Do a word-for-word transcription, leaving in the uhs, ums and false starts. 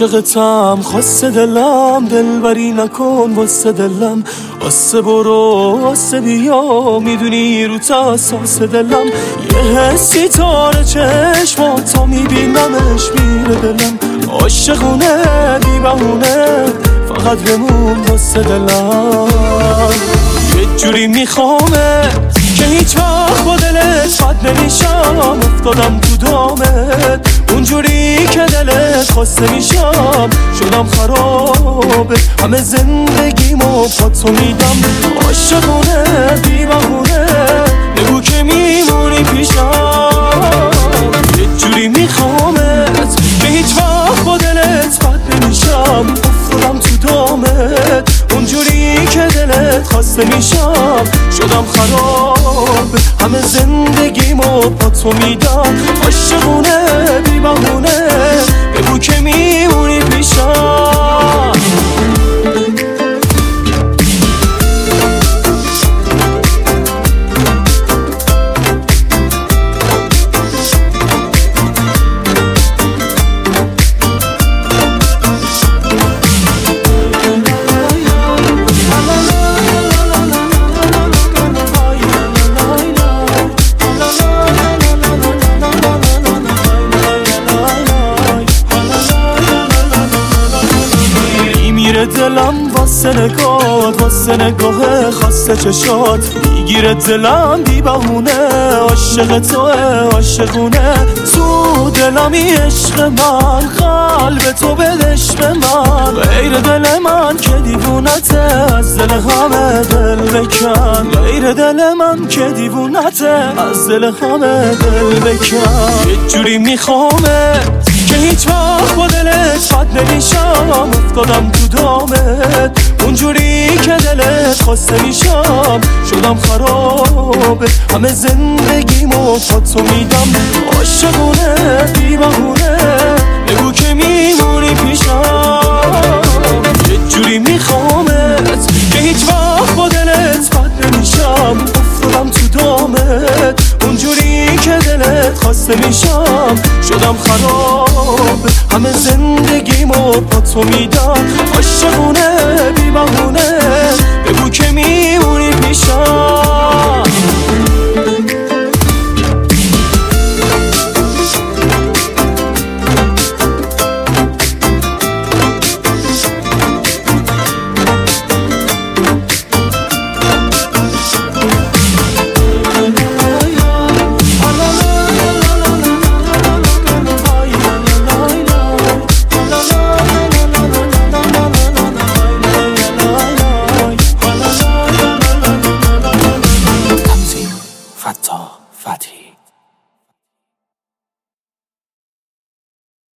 عاشقتم خاص دلم، دلبری نکن واسه دلم، واسه برو واسه بیا، میدونی رو تاساس دلم یه حسی تاره چشماتا میبینمش میره دلم، عاشقونه بی بهونه فقط بمون واسه دلم. یه جوری میخوامت که هیچ وقت با دلت بد نمیشم، افتادم تو دامت اونجوری که دلت خواسته میشم، شدم خرابه همه زندگیمو پاتو میدم، عاشقونه بی بهونه بگو که میمونی پیشم. یه جوری میخوامت که هیچ وقت با دلت بد نمیشم، افتادم تو دامت اونجوری که دلت خواسته میشم، شدم خراب همه زندگیمو پاتو میدم، عاشقونه بی بهونه بگو که میمونی پیشم. دلم واسه نگات، واسه نگاه خاصه چشات، میگیره دلم بی بهونه، عاشق توه عاشقونه، تو دلمی عشق من، قلب تو بدش به من، غیر دل من که دیوونته از دل همه دل بکن، غیر دل من که دیوونته از دل همه دل بکن. یه جوری میخوامت که هیچ وقت با دلت بد نمیشم، افتادم تو دامت اونجوری که دلت خواسته میشم، شدم خرابه همه زندگیمو پاتو میدم، عاشقونه بی بهونه بگو که میمونی پیشم. یه جوری میخوامت که هیچ وقت با دلت بد نمیشم، افتادم تو دامت اونجوری که دلت خواسته میشم، شدم خراب همه زندگیمو پاتو میدم، عاشقونه بی بهونه بگو که میمونی پیشم. Fatih